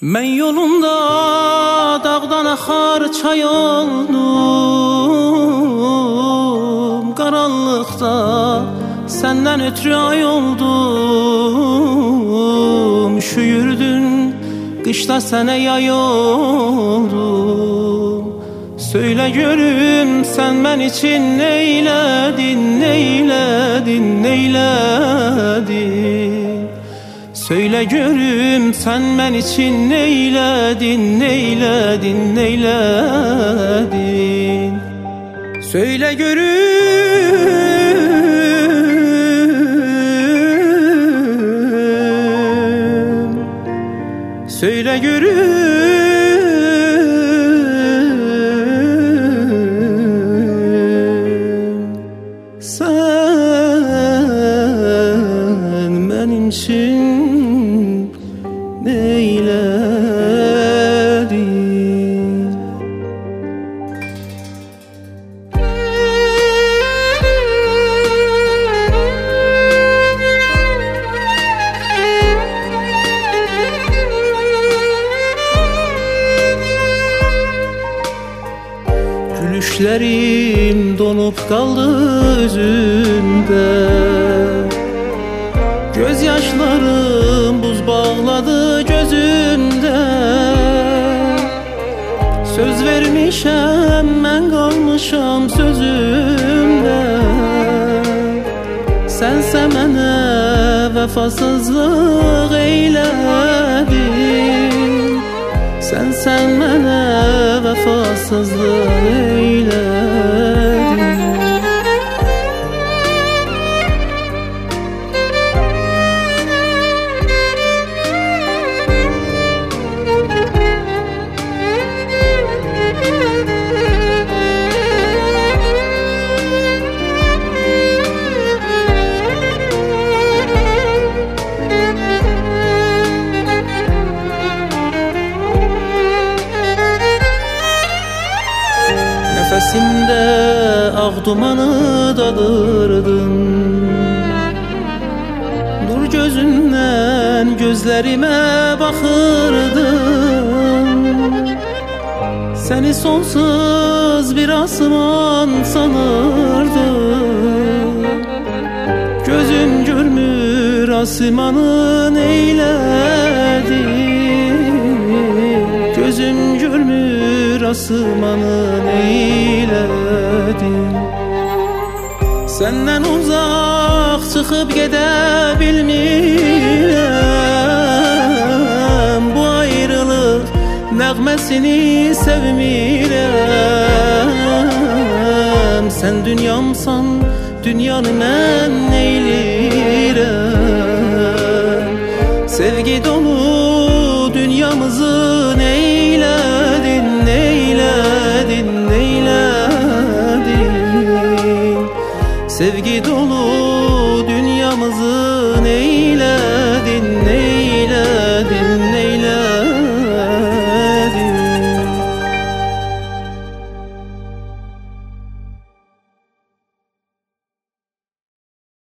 Mən yolunda dağdan axar çay oldum, qaranlıqda səndən ötürü ay oldum. Üşüyürdün, qışda sənə yay oldum. Söylə görüm, sən mən için neylədin, neylədin, neylədin? Söylə görüm, sən mən için neylədin, neylədin, neylədin? Söylə görüm, söylə görüm. Sən mənim için neyledin? Gülüşlerim donup kaldı özünde, gözyaşlarım buz bağladı gözümde. Söz vermişəm, mən qalmışam sözümdə. Sənsə mənə vəfasızlıq eylədin, sənsən mənə vəfasızlıq eylədin. Nefesimde ağ dumanı dadırdın, nur gözünden gözlerime bakırdın. Seni sonsuz bir asman sanırdım. Gözüm görmür asmanı neyledin? Gözüm görmür asmanı neyledin? Senden uzak çıkıp gidebilmirəm. Bu ayrılık nəğməsini sevmirəm. Sen dünyamsan, dünyanı mən neylirəm? Sevgi dolu dünyamızı neyledin, neyledin, neyledin? Sevgi dolu